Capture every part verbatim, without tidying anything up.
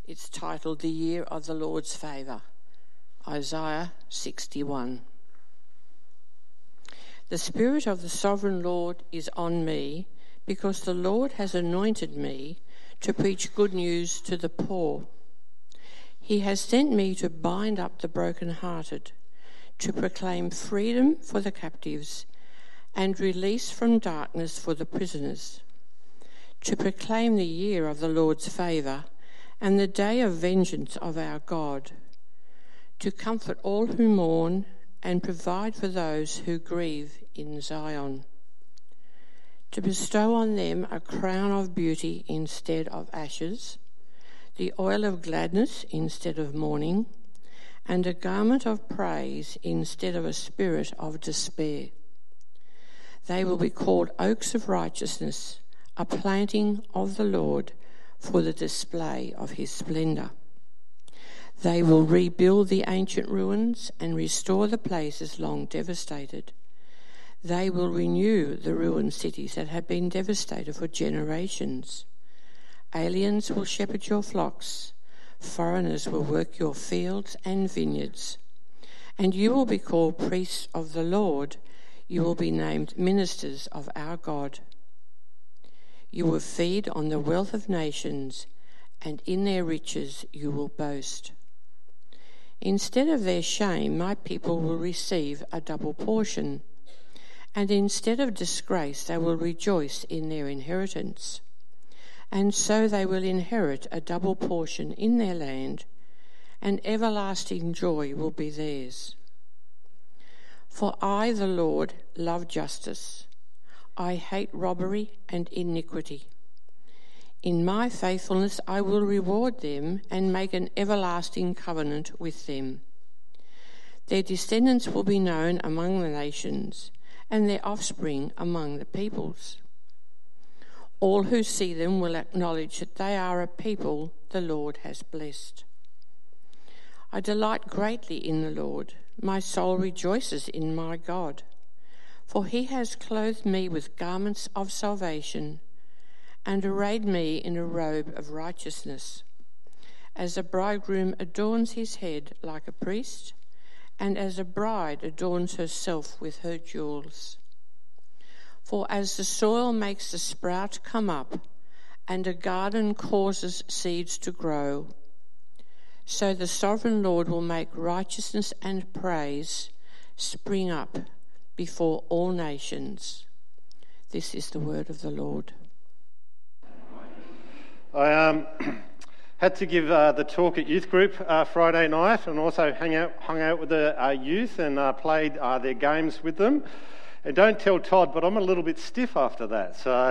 It's titled The Year of the Lord's Favour, Isaiah sixty-one. The Spirit of the Sovereign Lord is on me, because the Lord has anointed me to preach good news to the poor. He has sent me to bind up the brokenhearted, to proclaim freedom for the captives and release from darkness for the prisoners, to proclaim the year of the Lord's favour and the day of vengeance of our God, to comfort all who mourn and provide for those who grieve in Zion, to bestow on them a crown of beauty instead of ashes, the oil of gladness instead of mourning, and a garment of praise instead of a spirit of despair. They will be called oaks of righteousness, a planting of the Lord for the display of his splendour. They will rebuild the ancient ruins and restore the places long devastated. They will renew the ruined cities that have been devastated for generations. Aliens will shepherd your flocks. Foreigners will work your fields and vineyards. And you will be called priests of the Lord. You will be named ministers of our God. You will feed on the wealth of nations, and in their riches you will boast. Instead of their shame, my people will receive a double portion, and instead of disgrace, they will rejoice in their inheritance. And so they will inherit a double portion in their land, and everlasting joy will be theirs. For I, the Lord, love justice. I hate robbery and iniquity. In my faithfulness I will reward them and make an everlasting covenant with them. Their descendants will be known among the nations, and their offspring among the peoples. All who see them will acknowledge that they are a people the Lord has blessed. I delight greatly in the Lord. My soul rejoices in my God. For he has clothed me with garments of salvation and arrayed me in a robe of righteousness, as a bridegroom adorns his head like a priest, and as a bride adorns herself with her jewels. For as the soil makes the sprout come up, and a garden causes seeds to grow, so the sovereign Lord will make righteousness and praise spring up before all nations. This is the word of the Lord. I um, had to give uh, the talk at youth group uh, Friday night, and also hang out, hung out with the uh, youth and uh, played uh, their games with them. And don't tell Todd, but I'm a little bit stiff after that. So,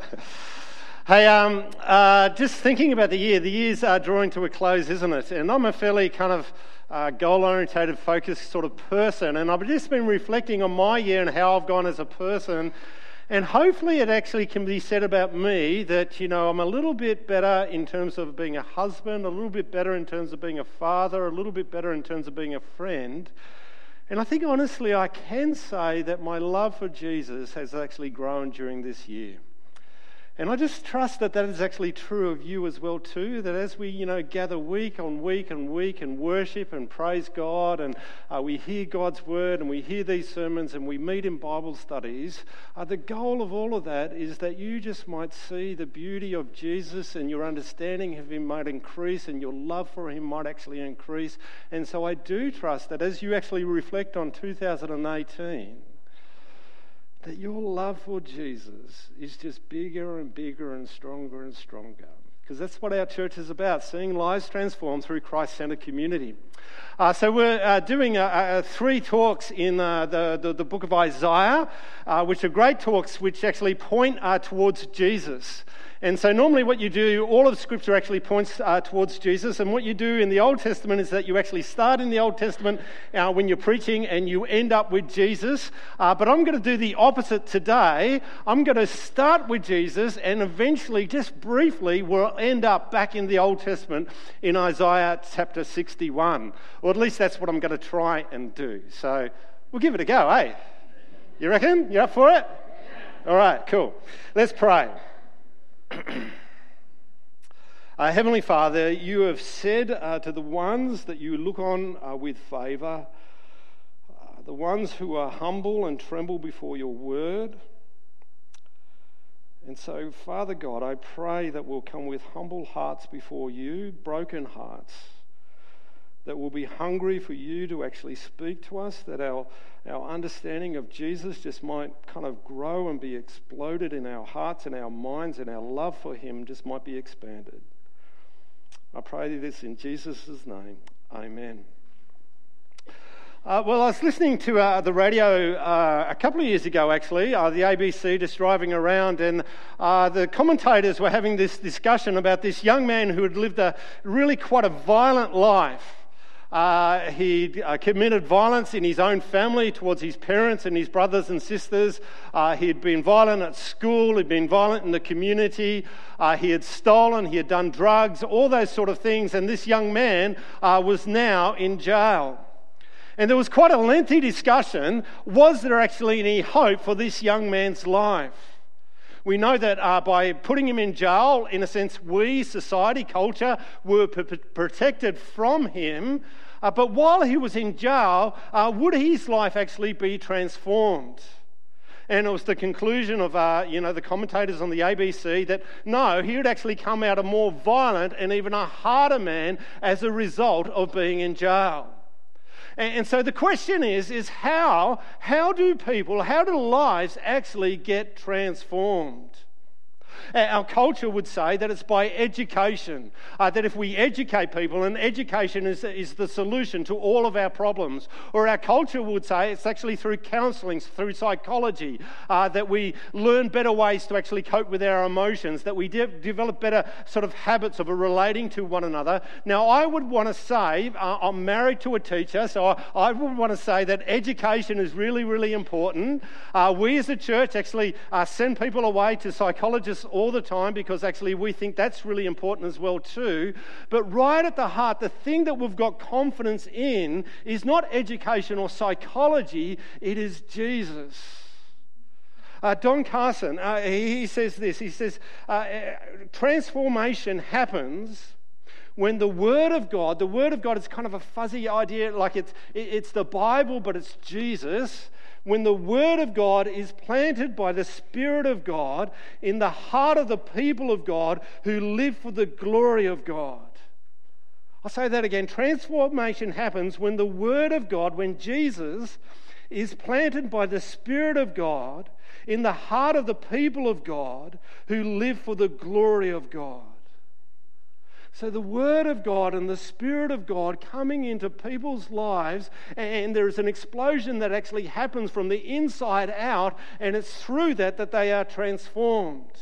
hey, um, uh, just thinking about the year. The year's uh, drawing to a close, isn't it? And I'm a fairly kind of uh, goal-orientated, focused sort of person, and I've just been reflecting on my year and how I've gone as a person. And hopefully it actually can be said about me that, you know, I'm a little bit better in terms of being a husband, a little bit better in terms of being a father, a little bit better in terms of being a friend. And I think honestly I can say that my love for Jesus has actually grown during this year. And I just trust that that is actually true of you as well too, that as we, you know, gather week on week and week and worship and praise God, and uh, we hear God's word and we hear these sermons and we meet in Bible studies, uh, the goal of all of that is that you just might see the beauty of Jesus, and your understanding of him might increase, and your love for him might actually increase. And so I do trust that as you actually reflect on two thousand eighteen, that your love for Jesus is just bigger and bigger and stronger and stronger. Because that's what our church is about, seeing lives transformed through Christ-centered community. Uh, so we're uh, doing uh, uh, three talks in uh, the, the, the book of Isaiah, uh, which are great talks which actually point uh, towards Jesus. And so normally what you do, all of Scripture actually points uh, towards Jesus. And what you do in the Old Testament is that you actually start in the Old Testament uh, when you're preaching, and you end up with Jesus. Uh, but I'm going to do the opposite today. I'm going to start with Jesus, and eventually, just briefly, we'll end up back in the Old Testament in Isaiah chapter sixty-one. Or at least that's what I'm going to try and do. So we'll give it a go, eh? You reckon? You up for it? All right, cool. Let's pray. Uh, Heavenly Father, you have said uh, to the ones that you look on uh, with favour, uh, the ones who are humble and tremble before your word. And so, Father God, I pray that we'll come with humble hearts before you, broken hearts, that we'll be hungry for you to actually speak to us, that our, our understanding of Jesus just might kind of grow and be exploded in our hearts and our minds, and our love for him just might be expanded. I pray this in Jesus' name. Amen. Uh, well, I was listening to uh, the radio uh, a couple of years ago, actually, uh, the A B C, just driving around, and uh, the commentators were having this discussion about this young man who had lived a really quite a violent life. Uh, he uh, committed violence in his own family towards his parents and his brothers and sisters. Uh, he had been violent at school. He'd been violent in the community. Uh, he had stolen. He had done drugs, all those sort of things. And this young man uh, was now in jail. And there was quite a lengthy discussion. Was there actually any hope for this young man's life? We know that uh, by putting him in jail, in a sense, we, society, culture, were p- p- protected from him. Uh, but while he was in jail, uh, would his life actually be transformed? And it was the conclusion of, uh, you know, the commentators on the A B C that no, he would actually come out a more violent and even a harder man as a result of being in jail. And so the question is, is how, how do people, how do lives actually get transformed? Our culture would say that it's by education, uh, that if we educate people, and education is, is the solution to all of our problems. Or our culture would say it's actually through counselling, through psychology, uh, that we learn better ways to actually cope with our emotions, that we de- develop better sort of habits of relating to one another. Now, I would want to say, uh, I'm married to a teacher, so I, I would want to say that education is really, really important. Uh, we as a church actually uh, send people away to psychologists all the time because actually we think that's really important as well too. But right at the heart, the thing that we've got confidence in is not education or psychology, it is Jesus. Uh, Don Carson, uh, he, he says this, he says, uh, transformation happens when the Word of God, the Word of God is kind of a fuzzy idea, like it's, it's the Bible, but it's Jesus. When the Word of God is planted by the Spirit of God in the heart of the people of God who live for the glory of God. I'll say that again. Transformation happens when the Word of God, when Jesus is planted by the Spirit of God in the heart of the people of God who live for the glory of God. So the Word of God and the Spirit of God coming into people's lives, and there is an explosion that actually happens from the inside out, and it's through that that they are transformed.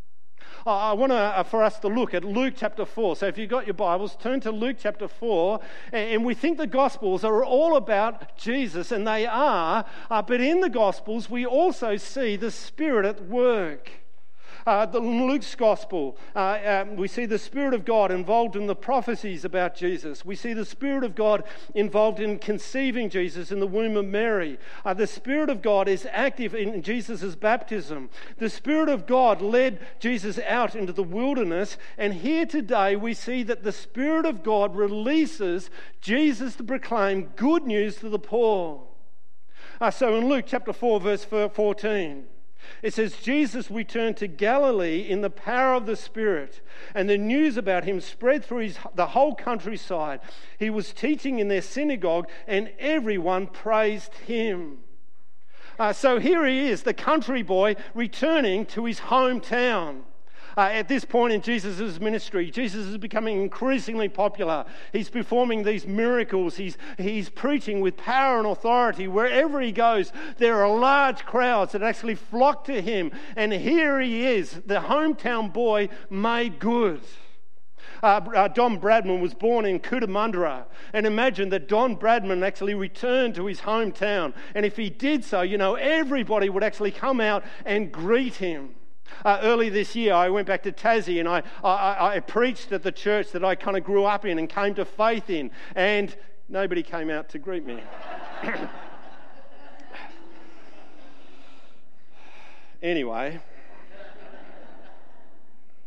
I want to, for us to look at Luke chapter four. So if you've got your Bibles, turn to Luke chapter four, and we think the Gospels are all about Jesus, and they are, but in the Gospels we also see the Spirit at work. Uh, the Luke's Gospel, uh, um, we see the Spirit of God involved in the prophecies about Jesus. We see the Spirit of God involved in conceiving Jesus in the womb of Mary. Uh, the Spirit of God is active in Jesus' baptism. The Spirit of God led Jesus out into the wilderness. And here today we see that the Spirit of God releases Jesus to proclaim good news to the poor. Uh, so in Luke chapter four, verse fourteen, it says, Jesus returned to Galilee in the power of the Spirit, and the news about him spread through his, the whole countryside. He was teaching in their synagogue, and everyone praised him. Uh, so here he is, the country boy, returning to his hometown. Uh, at this point in Jesus' ministry, Jesus is becoming increasingly popular. He's performing these miracles. He's, he's preaching with power and authority. Wherever he goes, there are large crowds that actually flock to him. And here he is, the hometown boy made good. Uh, uh, Don Bradman was born in Cootamundra, and imagine that Don Bradman actually returned to his hometown. And if he did so, you know, everybody would actually come out and greet him. Uh, early this year, I went back to Tassie and I, I, I preached at the church that I kind of grew up in and came to faith in, and nobody came out to greet me. Anyway,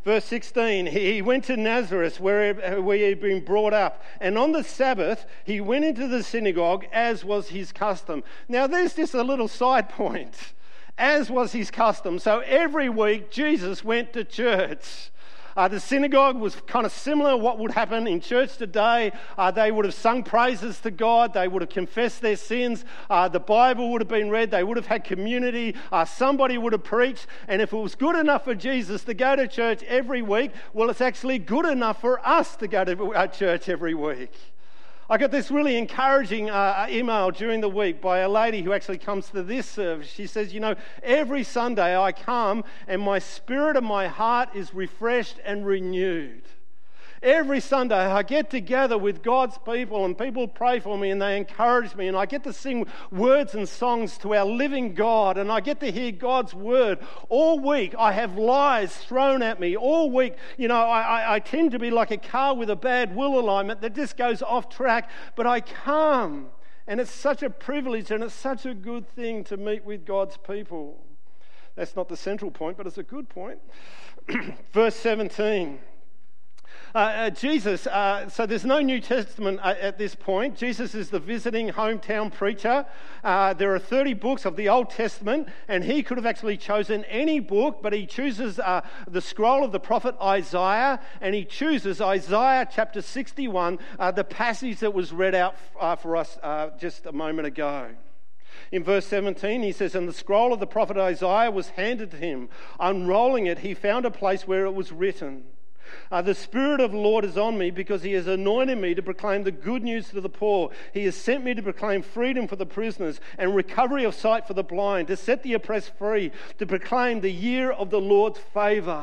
Verse sixteen, he went to Nazareth where, where he had been brought up. And on the Sabbath, he went into the synagogue as was his custom. Now there's just a little side point. As was his custom. So every week, Jesus went to church. Uh, the synagogue was kind of similar to what would happen in church today. Uh, they would have sung praises to God. They would have confessed their sins. Uh, the Bible would have been read. They would have had community. Uh, somebody would have preached. And if it was good enough for Jesus to go to church every week, well, it's actually good enough for us to go to uh, church every week. I got this really encouraging uh, email during the week by a lady who actually comes to this service. She says, you know, every Sunday I come and my spirit and my heart is refreshed and renewed. Every Sunday I get together with God's people and people pray for me and they encourage me and I get to sing words and songs to our living God and I get to hear God's word. All week I have lies thrown at me. All week, you know, I, I, I tend to be like a car with a bad wheel alignment that just goes off track, but I come and it's such a privilege and it's such a good thing to meet with God's people. That's not the central point, but it's a good point. Verse seventeen. Uh, uh, Jesus, uh, so there's no New Testament uh, at this point. Jesus is the visiting hometown preacher. Uh, there are thirty books of the Old Testament, and he could have actually chosen any book, but he chooses uh, the scroll of the prophet Isaiah, and he chooses Isaiah chapter sixty-one, uh, the passage that was read out uh, for us uh, just a moment ago. In verse seventeen, he says, and the scroll of the prophet Isaiah was handed to him. Unrolling it, he found a place where it was written, Uh, the Spirit of the Lord is on me because he has anointed me to proclaim the good news to the poor. He has sent me to proclaim freedom for the prisoners and recovery of sight for the blind, to set the oppressed free, to proclaim the year of the Lord's favour.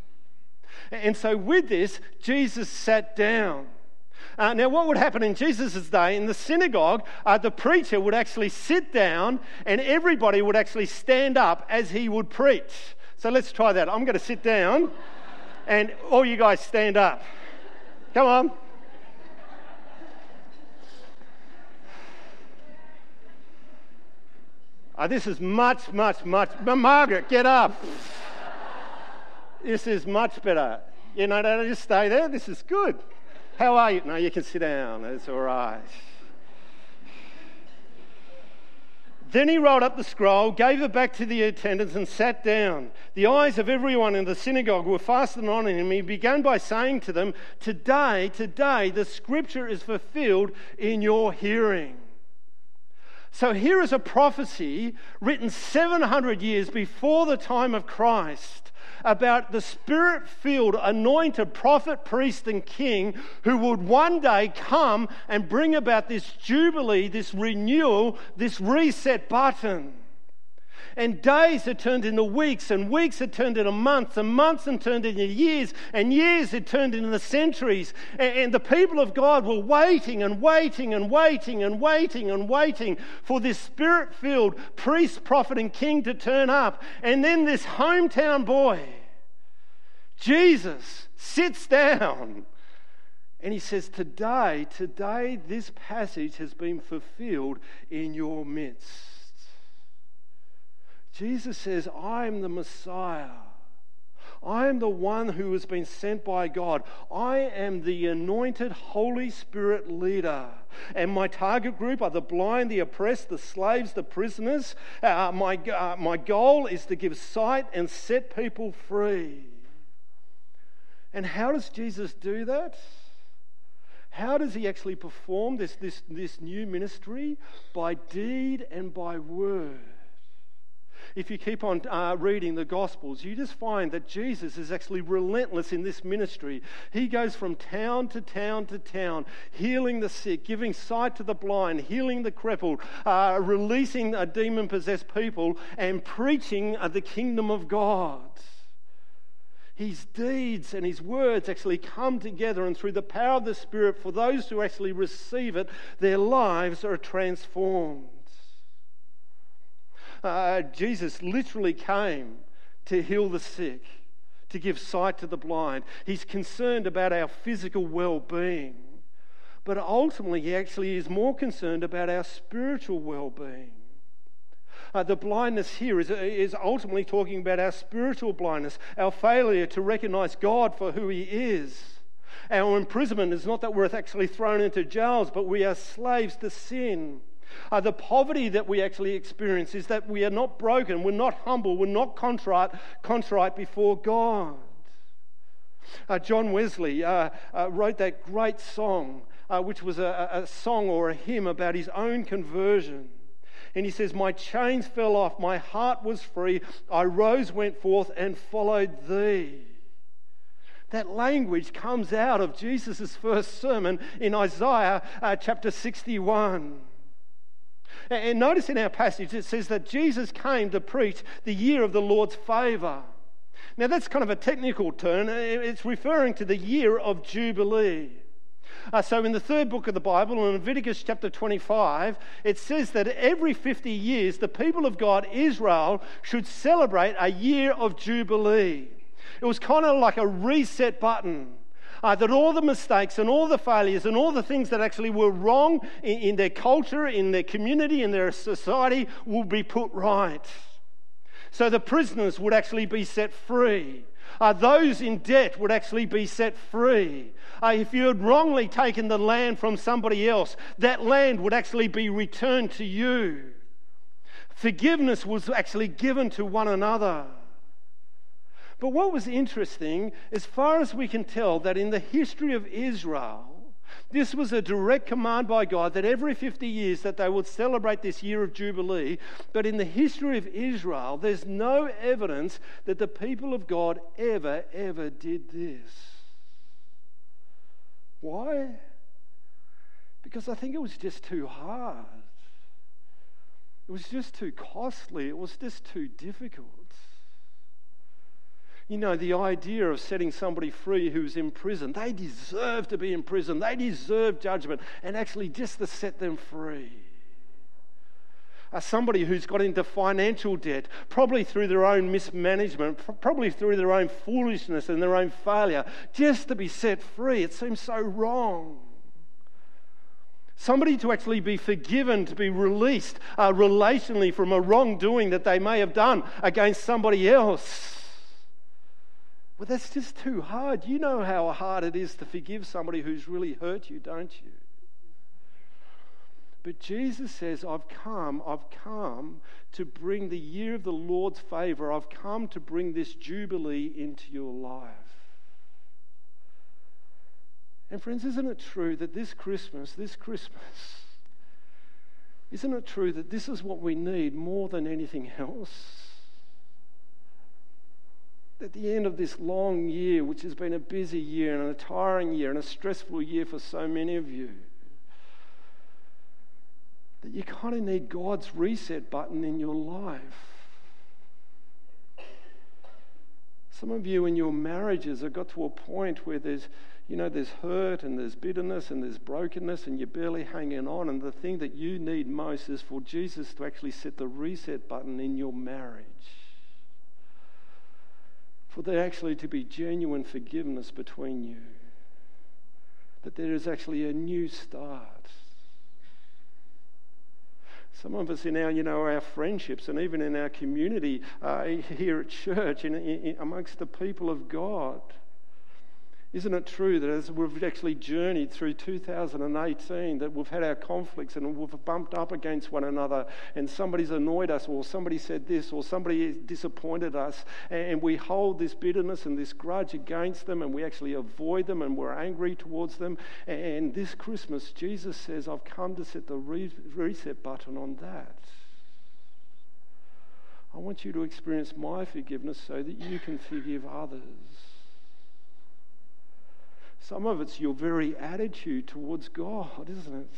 And so with this, Jesus sat down. Uh, now, what would happen in Jesus' day, in the synagogue, uh, the preacher would actually sit down and everybody would actually stand up as he would preach. So let's try that. I'm going to sit down. And all you guys stand up. Come on. Oh, this is much, much, much... Margaret, get up. This is much better. You know, don't just stay there. This is good. How are you? No, you can sit down. It's all right. Then he rolled up the scroll, gave it back to the attendants and sat down. The eyes of everyone in the synagogue were fastened on him. He began by saying to them, Today, today, the scripture is fulfilled in your hearing. So here is a prophecy written seven hundred years before the time of Christ about the Spirit-filled, anointed prophet, priest and king who would one day come and bring about this jubilee, this renewal, this reset button. And days had turned into weeks, and weeks had turned into months, and months had turned into years, and years had turned into centuries. And, and the people of God were waiting and waiting and waiting and waiting and waiting for this Spirit-filled priest, prophet, and king to turn up. And then this hometown boy, Jesus, sits down and he says, Today, today, this passage has been fulfilled in your midst. Jesus says, I am the Messiah. I am the one who has been sent by God. I am the anointed Holy Spirit leader. And my target group are the blind, the oppressed, the slaves, the prisoners. Uh, my, uh, my goal is to give sight and set people free. And how does Jesus do that? How does he actually perform this, this, this new ministry? By deed and by word. If you keep on uh, reading the Gospels, you just find that Jesus is actually relentless in this ministry. He goes from town to town to town, healing the sick, giving sight to the blind, healing the crippled, uh, releasing uh, demon-possessed people, and preaching uh, the kingdom of God. His deeds and his words actually come together, and through the power of the Spirit, for those who actually receive it, their lives are transformed. Uh, Jesus literally came to heal the sick, to give sight to the blind. He's concerned about our physical well-being. But ultimately, he actually is more concerned about our spiritual well-being. Uh, the blindness here is, is ultimately talking about our spiritual blindness, our failure to recognize God for who He is. Our imprisonment is not that we're actually thrown into jails, but we are slaves to sin. Uh, the poverty that we actually experience is that we are not broken, we're not humble, we're not contrite, contrite before God. Uh, John Wesley uh, uh, wrote that great song, uh, which was a, a song or a hymn about his own conversion. And he says, "My chains fell off, my heart was free, I rose, went forth, and followed thee." That language comes out of Jesus' first sermon in Isaiah uh, chapter sixty-one. And notice in our passage it says that Jesus came to preach the year of the Lord's favour. Now that's kind of a technical term. It's referring to the year of Jubilee. Uh, so in the third book of the Bible, in Leviticus chapter twenty-five, it says that every fifty years the people of God, Israel, should celebrate a year of Jubilee. It was kind of like a reset button. Uh, that all the mistakes and all the failures and all the things that actually were wrong in, in their culture, in their community, in their society will be put right. So the prisoners would actually be set free. Uh, those in debt would actually be set free. Uh, if you had wrongly taken the land from somebody else, that land would actually be returned to you. Forgiveness was actually given to one another. But what was interesting, as far as we can tell, that in the history of Israel, this was a direct command by God that every fifty years that they would celebrate this year of Jubilee. But in the history of Israel, there's no evidence that the people of God ever, ever did this. Why? Because I think it was just too hard. It was just too costly. It was just too difficult. You know, the idea of setting somebody free who's in prison, they deserve to be in prison, they deserve judgment, and actually just to set them free. Uh, somebody who's got into financial debt, probably through their own mismanagement, probably through their own foolishness and their own failure, just to be set free, it seems so wrong. Somebody to actually be forgiven, to be released uh, relationally from a wrongdoing that they may have done against somebody else. Well, that's just too hard. You know how hard it is to forgive somebody who's really hurt you, don't you? But Jesus says, I've come, I've come to bring the year of the Lord's favour. I've come to bring this Jubilee into your life. And friends, isn't it true that this Christmas, this Christmas, isn't it true that this is what we need more than anything else? At the end of this long year, which has been a busy year and a tiring year and a stressful year for so many of you, that you kind of need God's reset button in your life. Some of you in your marriages have got to a point where there's, you know, there's hurt and there's bitterness and there's brokenness and you're barely hanging on, and the thing that you need most is for Jesus to actually set the reset button in your marriage. For there actually to be genuine forgiveness between you. That there is actually a new start. Some of us in our, you know, our friendships and even in our community uh, here at church, in, in, amongst the people of God, isn't it true that as we've actually journeyed through two thousand eighteen, that we've had our conflicts and we've bumped up against one another, and somebody's annoyed us, or somebody said this, or somebody disappointed us, and we hold this bitterness and this grudge against them, and we actually avoid them, and we're angry towards them. And this Christmas, Jesus says, I've come to set the reset button on that. I want you to experience my forgiveness so that you can forgive others. Some of it's your very attitude towards God, isn't it?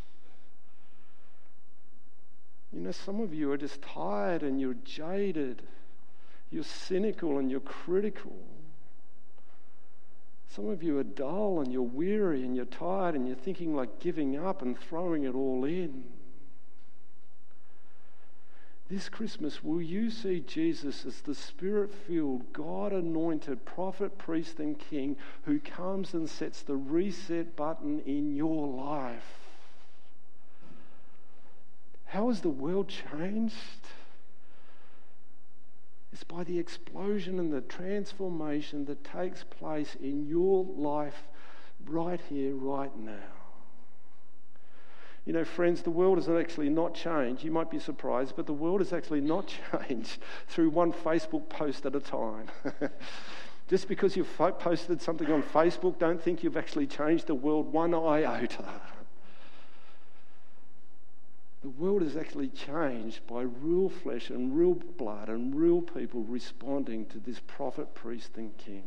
You know, some of you are just tired and you're jaded. You're cynical and you're critical. Some of you are dull and you're weary and you're tired and you're thinking like giving up and throwing it all in. This Christmas, will you see Jesus as the Spirit-filled, God-anointed prophet, priest, and king who comes and sets the reset button in your life? How has the world changed? It's by the explosion and the transformation that takes place in your life right here, right now. You know, friends, the world has actually not changed. You might be surprised, but the world has actually not changed through one Facebook post at a time. Just because you've posted something on Facebook, don't think you've actually changed the world one iota. The world is actually changed by real flesh and real blood and real people responding to this prophet, priest, and king.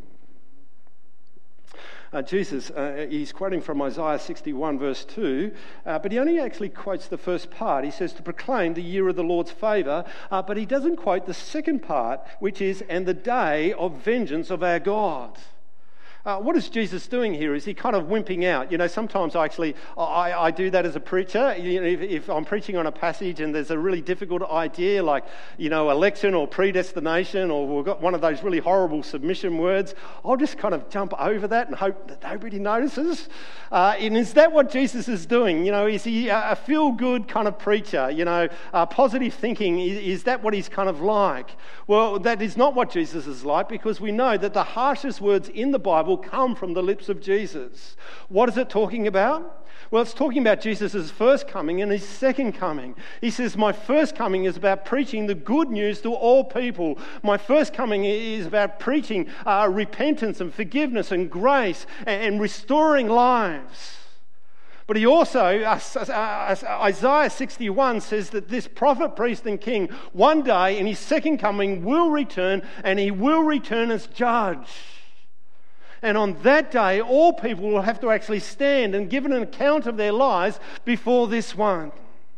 Uh, Jesus, uh, he's quoting from Isaiah sixty-one verse two, uh, but he only actually quotes the first part. He says to proclaim the year of the Lord's favour, uh, but he doesn't quote the second part, which is, and the day of vengeance of our God. Uh, what is Jesus doing here? Is he kind of wimping out? You know, sometimes I actually, I, I do that as a preacher. You know, if, if I'm preaching on a passage and there's a really difficult idea like, you know, election or predestination, or we've got one of those really horrible submission words, I'll just kind of jump over that and hope that nobody notices. Uh, and is that what Jesus is doing? You know, is he a feel-good kind of preacher? You know, uh, positive thinking, is, is that what he's kind of like? Well, that is not what Jesus is like, because we know that the harshest words in the Bible come from the lips of Jesus. What is it talking about? Well, it's talking about Jesus' first coming and his second coming. He says, my first coming is about preaching the good news to all people. My first coming is about preaching uh, repentance and forgiveness and grace and, and restoring lives. But he also, uh, uh, Isaiah sixty-one says that this prophet, priest and king, one day in his second coming will return, and he will return as judge. And on that day, all people will have to actually stand and give an account of their lives before this one.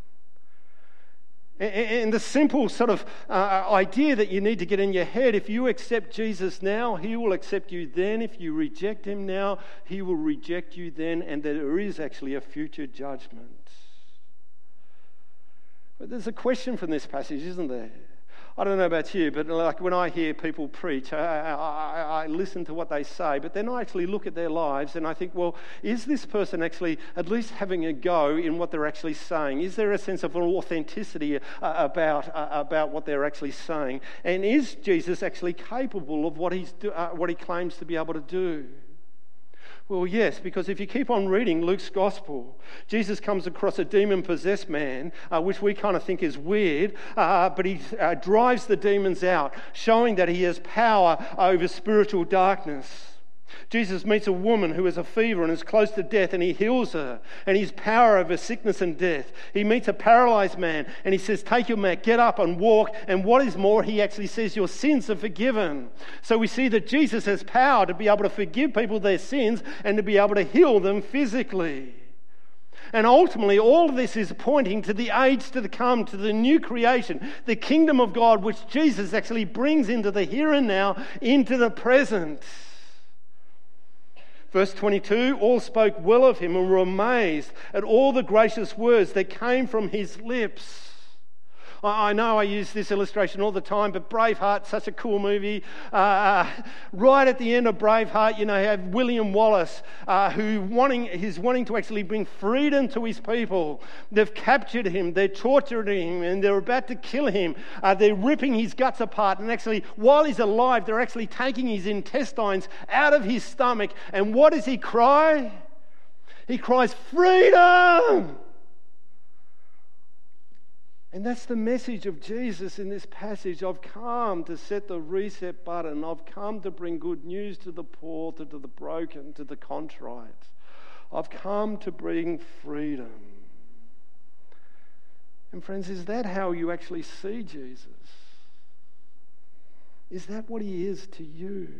And the simple sort of uh, idea that you need to get in your head, if you accept Jesus now, he will accept you then. If you reject him now, he will reject you then. And there is actually a future judgment. But there's a question from this passage, isn't there? I don't know about you, but like when I hear people preach, I, I, I listen to what they say, but then I actually look at their lives and I think, well, is this person actually at least having a go in what they're actually saying? Is there a sense of authenticity uh, about uh, about what they're actually saying? And is Jesus actually capable of what he's do, uh, what he claims to be able to do? Well, yes, because if you keep on reading Luke's gospel, Jesus comes across a demon-possessed man, uh, which we kind of think is weird, uh, but he uh, drives the demons out, showing that he has power over spiritual darkness. Jesus meets a woman who has a fever and is close to death, and he heals her, and he has power over sickness and death. He meets a paralyzed man, and he says, take your mat, get up and walk, and what is more, he actually says, your sins are forgiven. So we see that Jesus has power to be able to forgive people their sins and to be able to heal them physically. And ultimately, all of this is pointing to the age to come, to the new creation, the kingdom of God, which Jesus actually brings into the here and now, into the present. Verse twenty-two, all spoke well of him and were amazed at all the gracious words that came from his lips. I know I use this illustration all the time, but Braveheart's such a cool movie. Uh, right at the end of Braveheart, you know, you have William Wallace, uh, who wanting, he's wanting to actually bring freedom to his people. They've captured him, they're torturing him, and they're about to kill him. Uh, they're ripping his guts apart, and actually, while he's alive, they're actually taking his intestines out of his stomach. And what does he cry? He cries, freedom! And that's the message of Jesus in this passage. I've come to set the reset button. I've come to bring good news to the poor, to, to the broken, to the contrite. I've come to bring freedom. And friends, is that how you actually see Jesus? Is that what he is to you?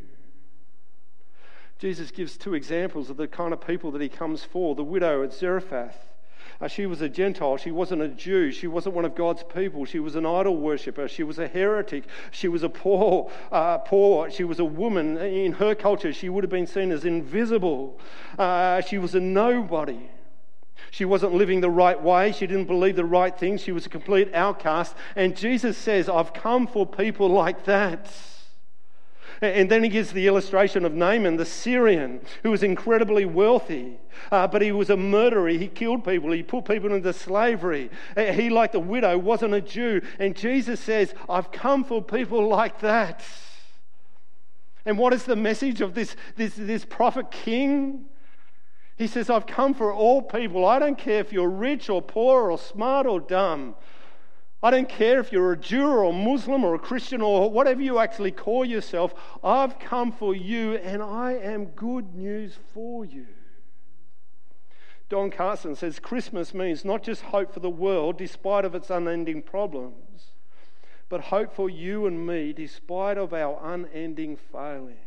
Jesus gives two examples of the kind of people that he comes for. The widow at Zarephath. Uh, she was a Gentile. She wasn't a Jew. She wasn't one of God's people. She was an idol worshipper. She was a heretic. She was a poor, uh, poor. She was a woman. In her culture, she would have been seen as invisible. Uh, she was a nobody. She wasn't living the right way. She didn't believe the right things. She was a complete outcast. And Jesus says, I've come for people like that. And then he gives the illustration of Naaman, the Syrian, who was incredibly wealthy, uh, but he was a murderer. He killed people. He put people into slavery. He, like the widow, wasn't a Jew. And Jesus says, I've come for people like that. And what is the message of this, this, this prophet king? He says, I've come for all people. I don't care if you're rich or poor or smart or dumb. I don't care if you're a Jew or a Muslim or a Christian or whatever you actually call yourself. I've come for you, and I am good news for you. Don Carson says Christmas means not just hope for the world despite of its unending problems, but hope for you and me despite of our unending failings.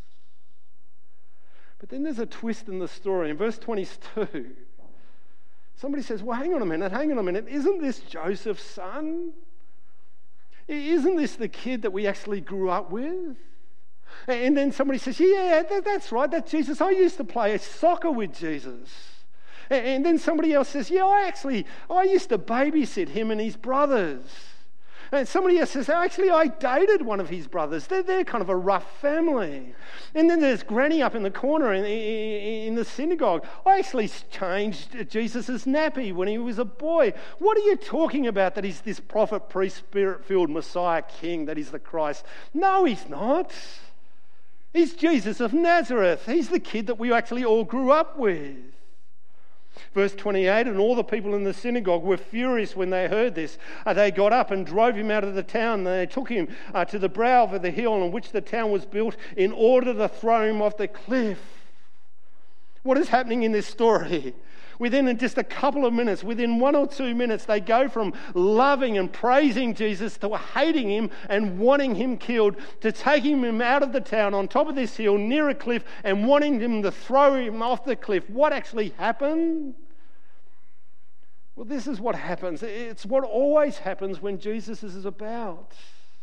But then there's a twist in the story. In verse twenty-two, somebody says, well, hang on a minute, hang on a minute. Isn't this Joseph's son? Isn't this the kid that we actually grew up with? And then somebody says, yeah, that, that's right, that's Jesus. I used to play soccer with Jesus. And then somebody else says, yeah, I actually, I used to babysit him and his brothers. And somebody else says, actually, I dated one of his brothers. They're, they're kind of a rough family. And then there's Granny up in the corner in, in, in the synagogue. I actually changed Jesus' nappy when he was a boy. What are you talking about that he's this prophet, priest, spirit-filled Messiah king, that he's the Christ? No, he's not. He's Jesus of Nazareth. He's the kid that we actually all grew up with. Verse twenty-eight, and all the people in the synagogue were furious when they heard this. Uh, they got up and drove him out of the town. And they took him uh, to the brow of the hill on which the town was built in order to throw him off the cliff. What is happening in this story? Within just a couple of minutes, within one or two minutes, they go from loving and praising Jesus to hating him and wanting him killed, to taking him out of the town on top of this hill near a cliff and wanting him to throw him off the cliff. What actually happened? Well, this is what happens. It's what always happens when Jesus is about.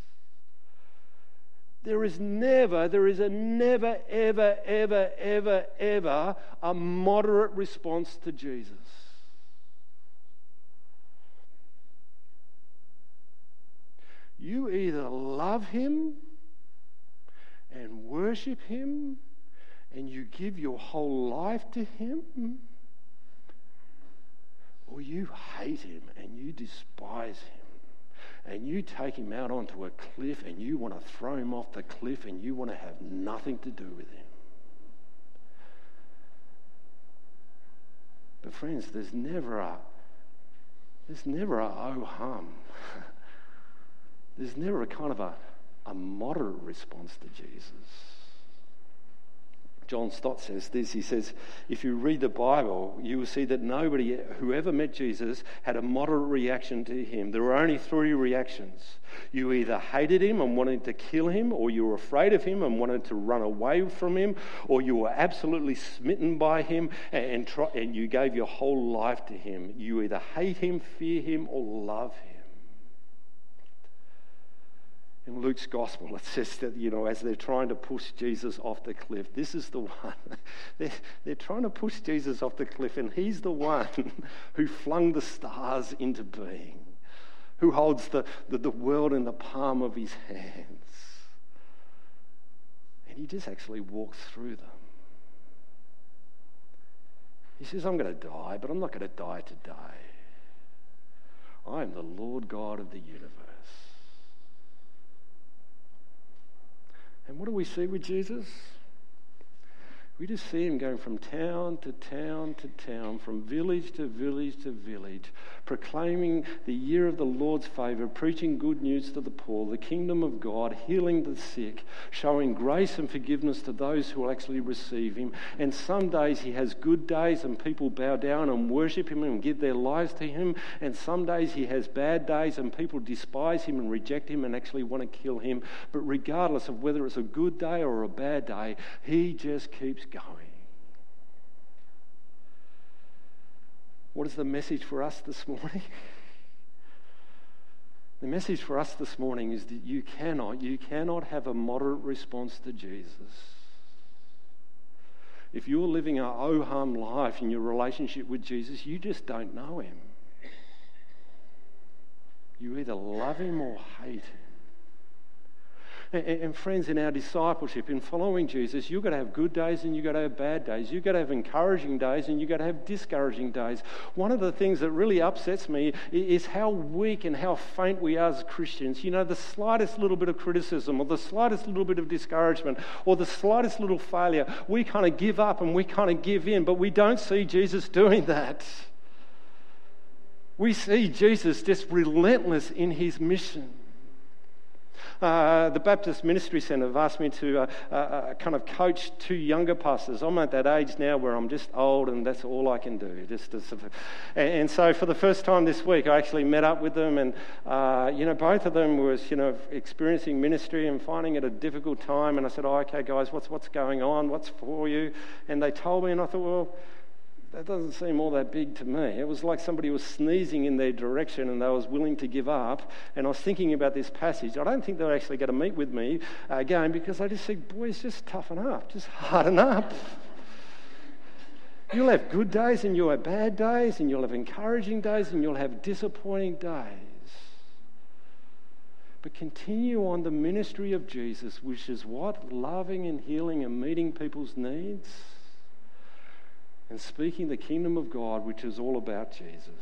There is never, there is a never, ever, ever, ever, ever a moderate response to Jesus. You either love him and worship him and you give your whole life to him, or you hate him and you despise him. And you take him out onto a cliff and you want to throw him off the cliff and you want to have nothing to do with him. But friends, there's never a there's never a oh hum. There's never a kind of a, a moderate response to Jesus. John Stott says this, he says, if you read the Bible, you will see that nobody who ever met Jesus had a moderate reaction to him. There were only three reactions. You either hated him and wanted to kill him, or you were afraid of him and wanted to run away from him, or you were absolutely smitten by him and, try, and you gave your whole life to him. You either hate him, fear him, or love him. In Luke's gospel, it says that, you know, as they're trying to push Jesus off the cliff, this is the one. They're, they're trying to push Jesus off the cliff, and he's the one who flung the stars into being, who holds the, the, the world in the palm of his hands. And he just actually walks through them. He says, I'm going to die, but I'm not going to die today. I am the Lord God of the universe. And what do we see with Jesus? We just see him going from town to town to town, from village to village to village, proclaiming the year of the Lord's favour, preaching good news to the poor, the kingdom of God, healing the sick, showing grace and forgiveness to those who will actually receive him. And some days he has good days and people bow down and worship him and give their lives to him. And some days he has bad days and people despise him and reject him and actually want to kill him. But regardless of whether it's a good day or a bad day, he just keeps going. What is the message for us this morning? The message for us this morning is that you cannot, you cannot have a moderate response to Jesus. If you're living a oh-hum life in your relationship with Jesus, you just don't know him. You either love him or hate him. And, and friends, in our discipleship, in following Jesus, you've got to have good days and you've got to have bad days. You've got to have encouraging days and you've got to have discouraging days. One of the things that really upsets me is how weak and how faint we are as Christians. You know, the slightest little bit of criticism or the slightest little bit of discouragement or the slightest little failure, we kind of give up and we kind of give in, but we don't see Jesus doing that. We see Jesus just relentless in his mission. Uh, the Baptist Ministry Centre have asked me to uh, uh, kind of coach two younger pastors. I'm at that age now where I'm just old and that's all I can do. Just to sort of, and, and so for the first time this week, I actually met up with them, and uh, you know, both of them was you know experiencing ministry and finding it a difficult time. And I said, "Oh, okay, guys, what's what's going on? What's for you?" And they told me, and I thought, well, that doesn't seem all that big to me. It was like somebody was sneezing in their direction and they was willing to give up. And I was thinking about this passage. I don't think they're actually going to meet with me again because I just said, boys, just toughen up. Just harden up. You'll have good days and you'll have bad days and you'll have encouraging days and you'll have disappointing days. But continue on the ministry of Jesus, which is what? Loving and healing and meeting people's needs. And speaking the kingdom of God, which is all about Jesus.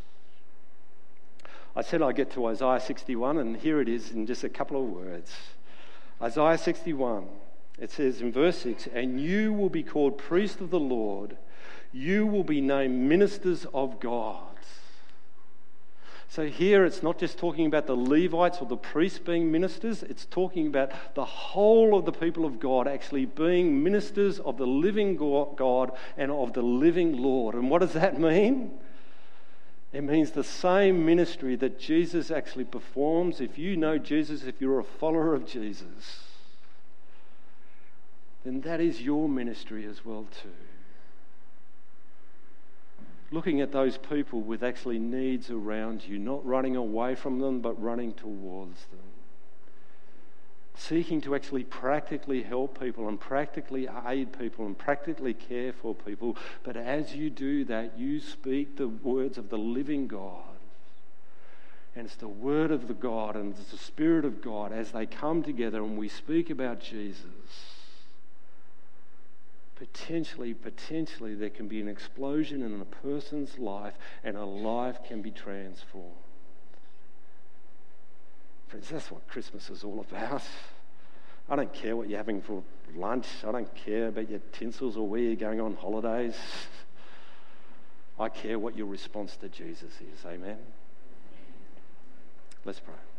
I said I'd get to Isaiah sixty-one, and here it is in just a couple of words. Isaiah sixty-one, it says in verse six, "And you will be called priests of the Lord. You will be named ministers of God." So here it's not just talking about the Levites or the priests being ministers, it's talking about the whole of the people of God actually being ministers of the living God and of the living Lord. And what does that mean? It means the same ministry that Jesus actually performs. If you know Jesus, if you're a follower of Jesus, then that is your ministry as well too. Looking at those people with actually needs around you, not running away from them, but running towards them. Seeking to actually practically help people and practically aid people and practically care for people. But as you do that, you speak the words of the living God. And it's the word of the God and it's the Spirit of God as they come together and we speak about Jesus. Potentially, potentially there can be an explosion in a person's life and a life can be transformed. Friends, that's what Christmas is all about. I don't care what you're having for lunch. I don't care about your tinsels or where you're going on holidays. I care what your response to Jesus is. Amen? Let's pray.